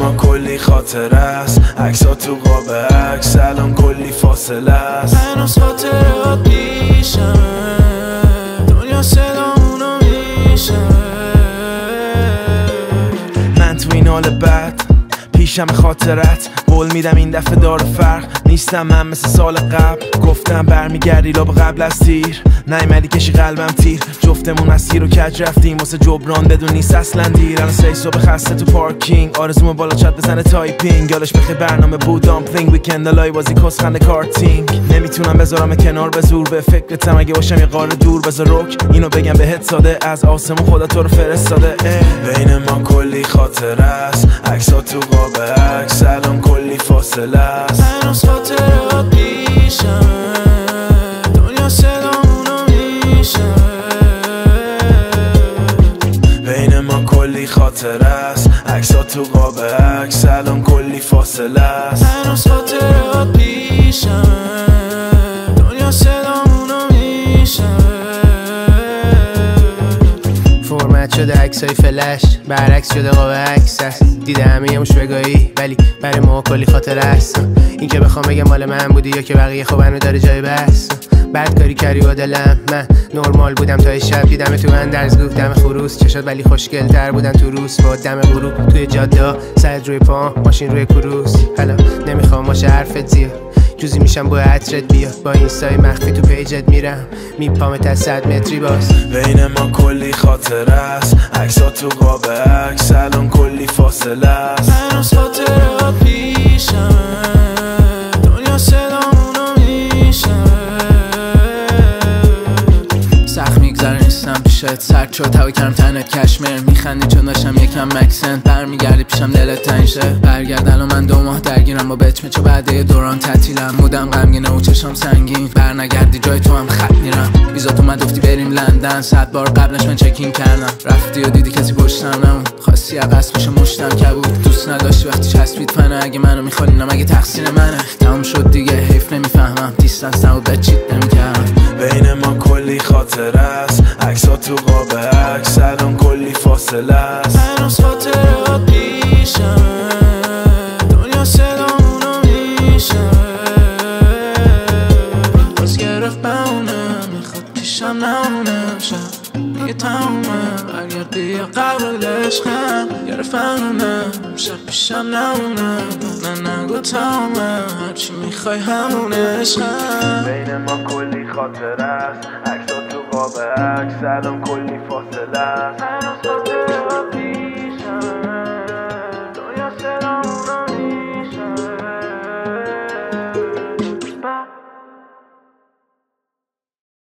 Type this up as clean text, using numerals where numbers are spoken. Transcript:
ما کلی خاطره است، عکس‌ها تو قاب عکس الان کلی فاصله است. هنوز خاطرات پیشمه، دنیا صدامونو میشنوه. من تو این حال بد پیشم خاطرت قول میدم این دفعه داره فرق نیستم من مثل سال قبل. گفتم برمیگردی را به قبل از تیر، نیومدی کشی قلبم تیر. جفتمون از تیر و کج رفتیم واسه جبران بدون نیست اصلا دیر. الان 3 صبح خسته تو پارکینگ، آرزوم بالا چت بزنه تایپینگ. یادش بخیر برنامه بود دامپلینگ، ویکند لای بازی کسخنده کارتینگ. نمیتونم بذارم کنار به زور، به فکرتم اگه باشم یه قاره دور. بذار رک اینو بگم بهت ساده، از آسمون خدا تو رو فرستاده. بین ما کلی خاطره است، عکس‌ها تو قاب عکس الان کلی فاصله است. هنوز خاطرات پیشمه، دنیا صدامونو میشنوه. بین ما کلی خاطره است، عکس‌ها تو قاب عکس الان کلی فاصله است. هنوز خاطرات پیشمه، دنیا صدامونو میشنوه. فرمت شده عکسای فلش، برعکس شده قاب عکس است. دیده همه یه مش بگاهی ولی برای ما کلی خاطره است. این که بخوام بگم مال من بودی یا که بقیه خب هنو داره جای بس. بعد کاری کردی با دلم، من نرمال بودم تا شب. دیدم تو اندرزگاه دم خروس، چشات ولی خوشگل تر بودن تو روز. با دم غروب توی جاده، سرت روی پا، ماشین روی کروس. حالا نمیخوام باشه حرفت زیاد، جوزی میشم با عطرت بیا. با اینستای مخفی تو پیجت میرم، میپامت از 100 متری باز. بین ما کلی خاطره است، عکس‌ها تو قاب عکس الان کلی فاصله است. هنوز خاطرات پیشمه، دنیا صدامونو میشنوه. سخت میگذره نیستم پیشت، سرد شد هوا کردم تنت کشمیر. میخندی چون داشتم یکم مکسنت، برمیگردی پیشم دلت تنگ شه. برگرد الان من 2 ماه درگیرم با بچمه، چو بعد یه دوران تعطیلم. مودم غمگینه و چشام سنگین، برنگردی جای تو هم خط میرم. ویزات اومد گفتی بریم لندن، 100 بار قبلش من چکین کردم. رفتی و دیدی کسی پشتم نمون، خواستی عقص بشه مشتم کبود. دوست نداشتی وقتی چسبید فنه، اگه منو میخوالینم اگه تقصیر منه. تمام شد دیگه حیف نمیفهمم، دیستنس نبود بچیت نمیکردم. بین ما کلی خاطره است، عکس‌ها تو قاب عکس الان کلی فاصله است. هنوز خاطرات پیشمه، دنیا صدامونو میشنوه. باز گرفت بمونه، میخواد پیشم نمونه. شب دیگه تمومه، برگردی یا قبل عشقم. گرفت بمونه، شب پیشم نمونه. نه نگو تمومه، هرچی میخوای همونه عشقم. بین ما کلی خاطره است، عکس‌ها تو قاب عکس الان کلی فاصله است.